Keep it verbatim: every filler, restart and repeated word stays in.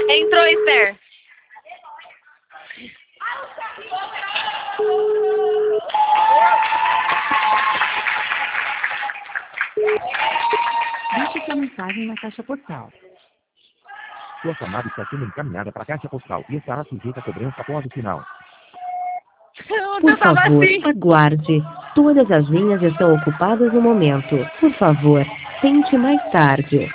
Entrou, Esther. Deixe sua mensagem na caixa postal. Sua chamada está sendo encaminhada para a caixa postal e estará sujeita a cobrança após o final. Por favor, aguarde. Todas as linhas estão ocupadas no momento. Por favor, tente mais tarde.